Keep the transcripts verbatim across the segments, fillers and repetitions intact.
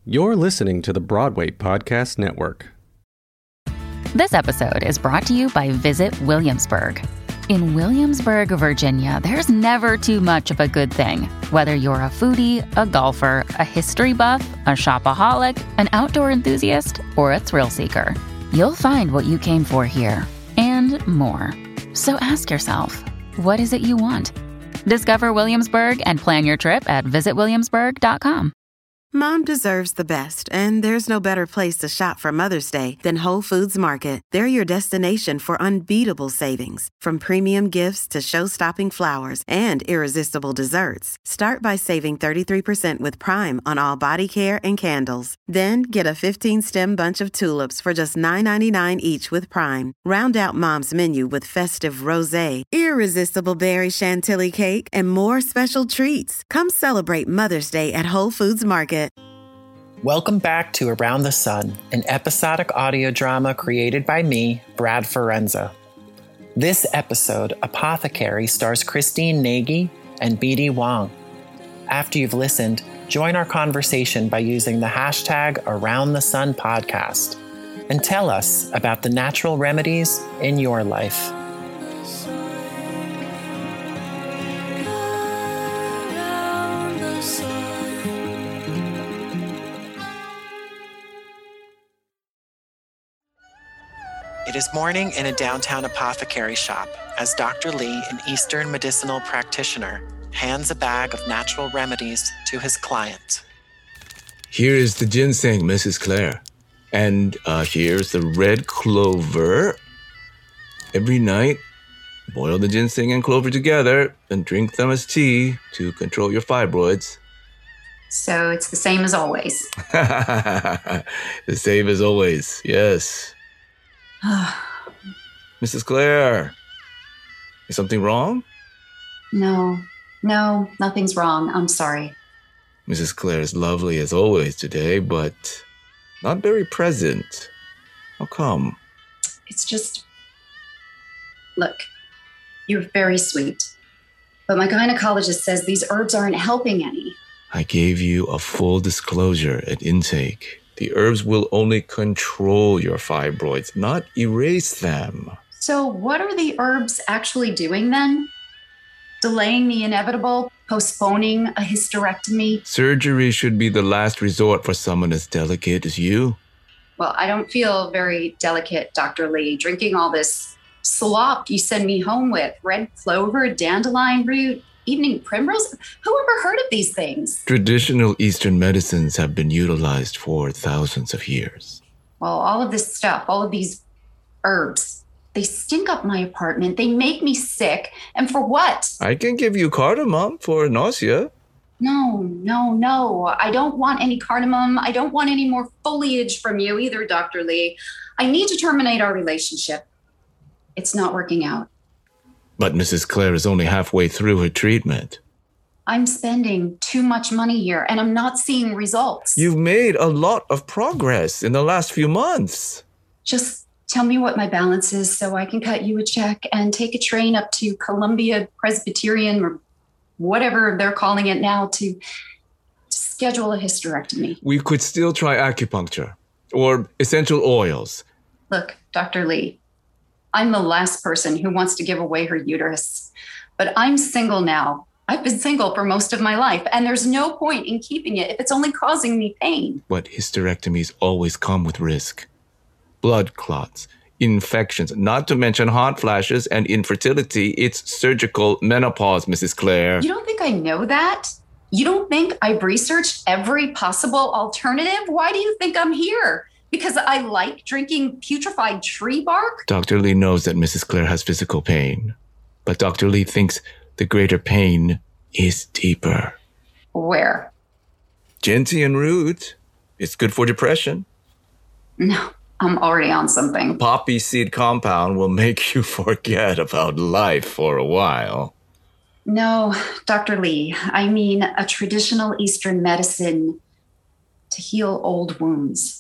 You're listening to the Broadway Podcast Network. This episode is brought to you by Visit Williamsburg. In Williamsburg, Virginia, there's never too much of a good thing. Whether you're a foodie, a golfer, a history buff, a shopaholic, an outdoor enthusiast, or a thrill seeker, you'll find what you came for here and more. So ask yourself, what is it you want? Discover Williamsburg and plan your trip at visit williamsburg dot com. Mom deserves the best, and there's no better place to shop for Mother's Day than Whole Foods Market. They're your destination for unbeatable savings, from premium gifts to show-stopping flowers and irresistible desserts. Start by saving thirty-three percent with Prime on all body care and candles. Then get a fifteen-stem bunch of tulips for just nine ninety-nine each with Prime. Round out Mom's menu with festive rosé, irresistible berry chantilly cake, and more special treats. Come celebrate Mother's Day at Whole Foods Market. Welcome back to Around the Sun, an episodic audio drama created by me, Brad Forenza. This episode, Apothecary, stars Christine Nagy and B D Wong. After you've listened, join our conversation by using the hashtag Around the Sun podcast and tell us about the natural remedies in your life. It is morning in a downtown apothecary shop as Doctor Lee, an Eastern medicinal practitioner, hands a bag of natural remedies to his client. Here is the ginseng, Missus Claire. And uh, here's the red clover. Every night, boil the ginseng and clover together and drink them as tea to control your fibroids. So it's the same as always. The same as always, yes. Missus Claire, is something wrong? No, no, nothing's wrong. I'm sorry. Missus Claire is lovely as always today, but not very present. How come? It's just, look, you're very sweet, but my gynecologist says these herbs aren't helping any. I gave you a full disclosure at intake. The herbs will only control your fibroids, not erase them. So what are the herbs actually doing then? Delaying the inevitable? Postponing a hysterectomy? Surgery should be the last resort for someone as delicate as you. Well, I don't feel very delicate, Doctor Lee. Drinking all this slop you send me home with. Red clover, dandelion root, evening primrose? Who ever heard of these things? Traditional Eastern medicines have been utilized for thousands of years. Well, all of this stuff, all of these herbs, they stink up my apartment. They make me sick. And for what? I can give you cardamom for nausea. No, no, no. I don't want any cardamom. I don't want any more foliage from you either, Doctor Lee. I need to terminate our relationship. It's not working out. But Missus Claire is only halfway through her treatment. I'm spending too much money here, and I'm not seeing results. You've made a lot of progress in the last few months. Just tell me what my balance is so I can cut you a check and take a train up to Columbia Presbyterian or whatever they're calling it now to schedule a hysterectomy. We could still try acupuncture or essential oils. Look, Doctor Lee, I'm the last person who wants to give away her uterus, but I'm single now. I've been single for most of my life, and there's no point in keeping it if it's only causing me pain. But hysterectomies always come with risk. Blood clots, infections, not to mention hot flashes and infertility. It's surgical menopause, Missus Claire. You don't think I know that? You don't think I've researched every possible alternative? Why do you think I'm here? Because I like drinking putrefied tree bark? Doctor Lee knows that Missus Claire has physical pain, but Doctor Lee thinks the greater pain is deeper. Where? Gentian root. It's good for depression. No, I'm already on something. Poppy seed compound will make you forget about life for a while. No, Doctor Lee, I mean a traditional Eastern medicine to heal old wounds.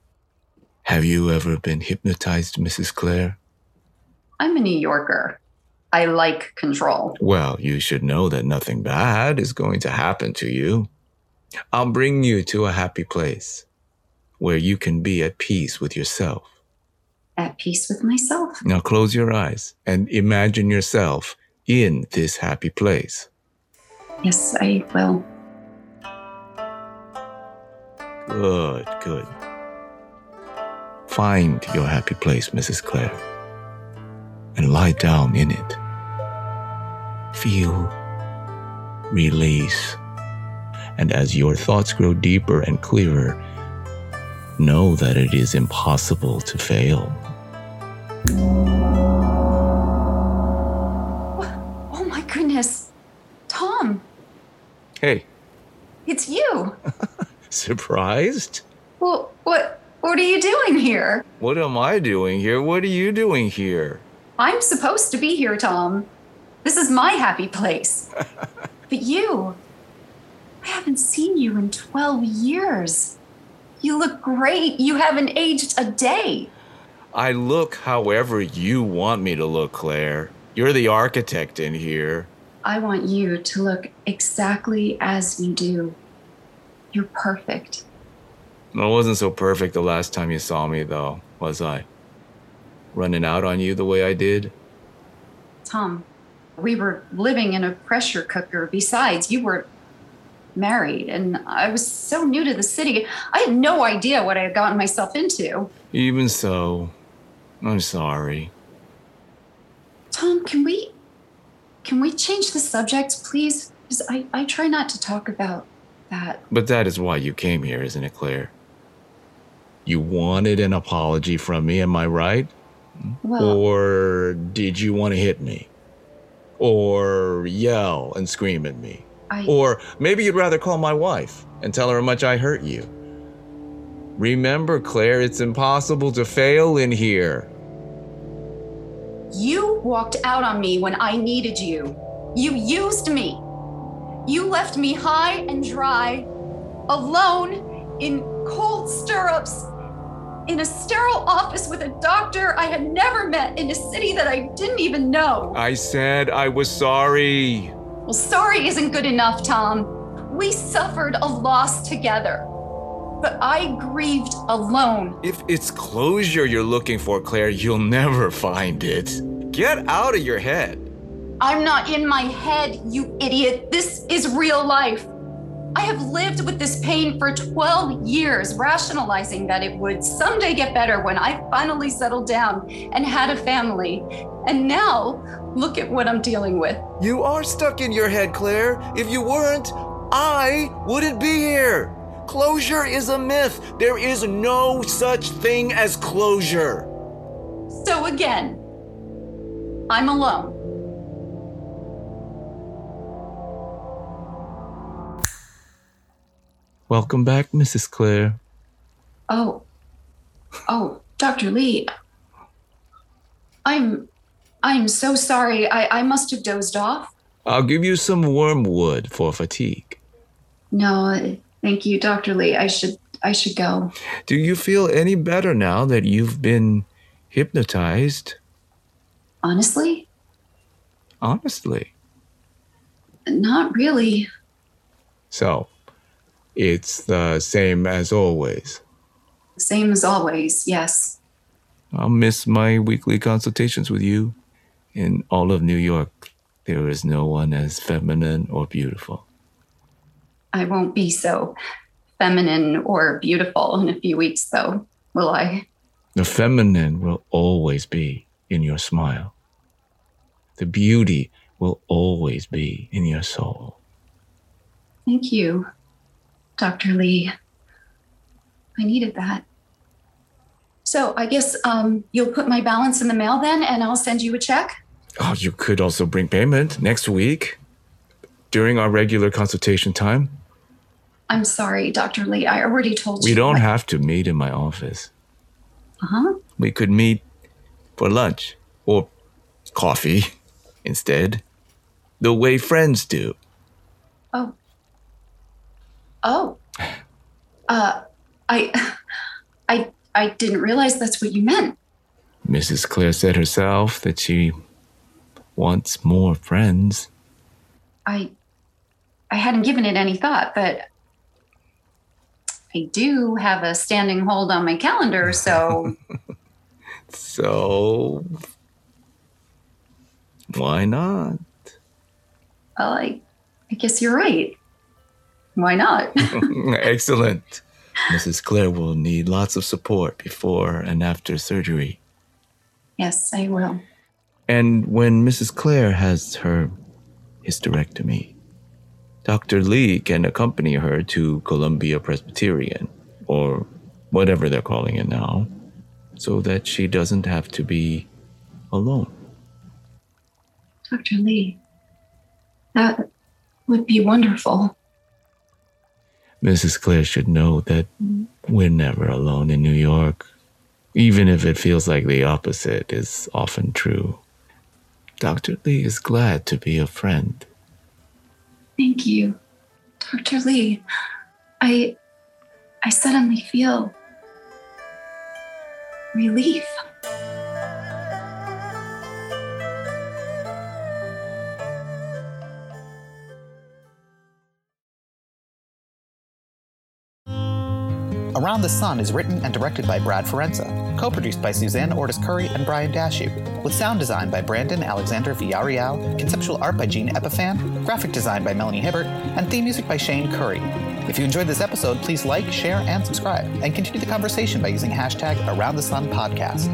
Have you ever been hypnotized, Missus Claire? I'm a New Yorker. I like control. Well, you should know that nothing bad is going to happen to you. I'll bring you to a happy place where you can be at peace with yourself. At peace with myself. Now close your eyes and imagine yourself in this happy place. Yes, I will. Good, good. Find your happy place, Missus Clare, and lie down in it. Feel, release, and as your thoughts grow deeper and clearer, know that it is impossible to fail. Oh my goodness. Tom, Hey, it's you. surprised? Well, what what are you doing here? What am I doing here? What are you doing here? I'm supposed to be here, Tom. This is my happy place. But you, I haven't seen you in twelve years. You look great. You haven't aged a day. I look however you want me to look, Claire. You're the architect in here. I want you to look exactly as you do. You're perfect. I wasn't so perfect the last time you saw me, though, was I? Running out on you the way I did? Tom, we were living in a pressure cooker. Besides, you were married, and I was so new to the city. I had no idea what I had gotten myself into. Even so, I'm sorry. Tom, can we can we change the subject, please? Because I, I try not to talk about that. But that is why you came here, isn't it, Claire? You wanted an apology from me, am I right? Well, Or did you want to hit me? Or yell and scream at me? I Or maybe you'd rather call my wife and tell her how much I hurt you. Remember, Claire, it's impossible to fail in here. You walked out on me when I needed you. You used me. You left me high and dry, alone in cold stirrups, in a sterile office with a doctor I had never met in a city that I didn't even know. I said I was sorry. Well, sorry isn't good enough, Tom. We suffered a loss together, but I grieved alone. If it's closure you're looking for, Claire, you'll never find it. Get out of your head. I'm not in my head, you idiot. This is real life. I have lived with this pain for twelve years, rationalizing that it would someday get better when I finally settled down and had a family. And now, look at what I'm dealing with. You are stuck in your head, Claire. If you weren't, I wouldn't be here. Closure is a myth. There is no such thing as closure. So again, I'm alone. Welcome back, Missus Clare. Oh, oh, Doctor Lee, I'm, I'm so sorry. I, I must have dozed off. I'll give you some wormwood for fatigue. No, thank you, Doctor Lee. I should, I should go. Do you feel any better now that you've been hypnotized? Honestly, Honestly. not really. So, it's the same as always. Same as always, yes. I'll miss my weekly consultations with you. In all of New York, there is no one as feminine or beautiful. I won't be so feminine or beautiful in a few weeks, though, will I? The feminine will always be in your smile. The beauty will always be in your soul. Thank you, Doctor Lee. I needed that. So I guess um, you'll put my balance in the mail then, and I'll send you a check? Oh, you could also bring payment next week during our regular consultation time. I'm sorry, Doctor Lee. I already told you. We don't what- have to meet in my office. Uh-huh. We could meet for lunch or coffee instead, the way friends do. Oh. Oh. Uh, I, I, I didn't realize that's what you meant. Missus Clare said herself that she wants more friends. I, I hadn't given it any thought, but I do have a standing hold on my calendar, so... So, why not? Well, I, I guess you're right. Why not? Excellent. Missus Claire will need lots of support before and after surgery. Yes, I will. And when Missus Claire has her hysterectomy, Doctor Lee can accompany her to Columbia Presbyterian, or whatever they're calling it now, so that she doesn't have to be alone. Doctor Lee, that would be wonderful. Missus Claire should know that we're never alone in New York, even if it feels like the opposite is often true. Doctor Lee is glad to be a friend. Thank you, Doctor Lee. I, I suddenly feel relief. Around the Sun is written and directed by Brad Ferenza, co-produced by Suzanne Ortiz Curry and Brian Dashew, with sound design by Brandon Alexander Villarreal, conceptual art by Gene Epiphan, graphic design by Melanie Hibbert, and theme music by Shane Curry. If you enjoyed this episode, please like, share, and subscribe, and continue the conversation by using hashtag Around the Sun Podcast.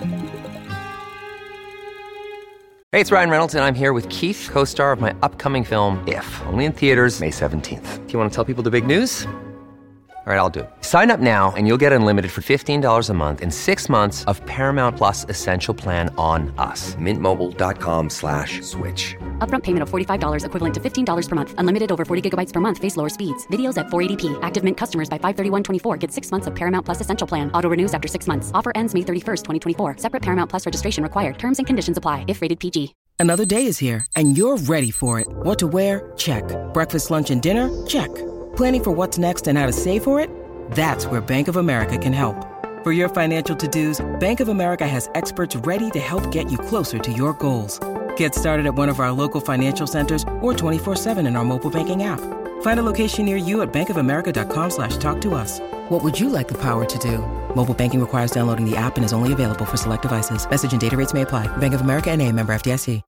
Hey, it's Ryan Reynolds, and I'm here with Keith, co-star of my upcoming film, If, only in theaters May seventeenth. Do you want to tell people the big news? All right, I'll do it. Sign up now and you'll get unlimited for fifteen dollars a month and six months of Paramount Plus Essential Plan on us. Mint Mobile dot com slash switch. Upfront payment of forty-five dollars equivalent to fifteen dollars per month. Unlimited over forty gigabytes per month. Face lower speeds. Videos at four eighty p. Active Mint customers by five thirty-one twenty-four get six months of Paramount Plus Essential Plan. Auto renews after six months. Offer ends May thirty-first, twenty twenty-four. Separate Paramount Plus registration required. Terms and conditions apply if rated P G. Another day is here and you're ready for it. What to wear? Check. Breakfast, lunch, and dinner? Check. Planning for what's next and how to save for it? That's where Bank of America can help. For your financial to-dos, Bank of America has experts ready to help get you closer to your goals. Get started at one of our local financial centers or twenty-four seven in our mobile banking app. Find a location near you at bankofamerica.com slash talk to us. What would you like the power to do? Mobile banking requires downloading the app and is only available for select devices. Message and data rates may apply. Bank of America N A, member F D I C.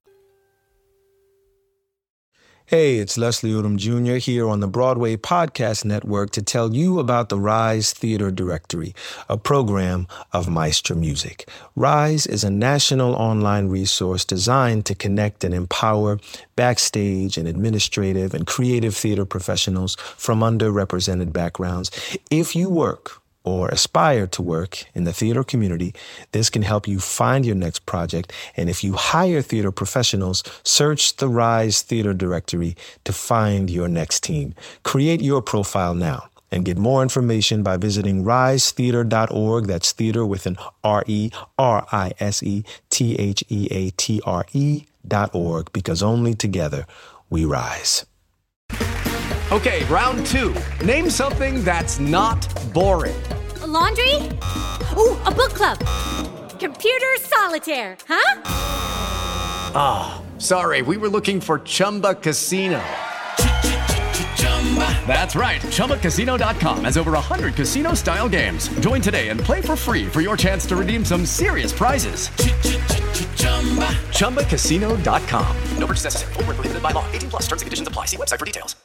Hey, it's Leslie Odom Junior here on the Broadway Podcast Network to tell you about the Rise Theater Directory, a program of Maestro Music. Rise is a national online resource designed to connect and empower backstage and administrative and creative theater professionals from underrepresented backgrounds. If you work or aspire to work in the theater community, this can help you find your next project. And if you hire theater professionals, search the Rise Theater Directory to find your next team. Create your profile now and get more information by visiting rise theater dot org. That's theater with an R E, R I S E, T H E A T R E dot org, because only together we rise. Okay, round two. Name something that's not boring. A laundry? Ooh, a book club. Computer solitaire, huh? Ah, oh, sorry, we were looking for Chumba Casino. That's right, Chumba Casino dot com has over one hundred casino-style games. Join today and play for free for your chance to redeem some serious prizes. Chumba Casino dot com. No purchase necessary. Void where prohibited by law. eighteen plus terms and conditions apply. See website for details.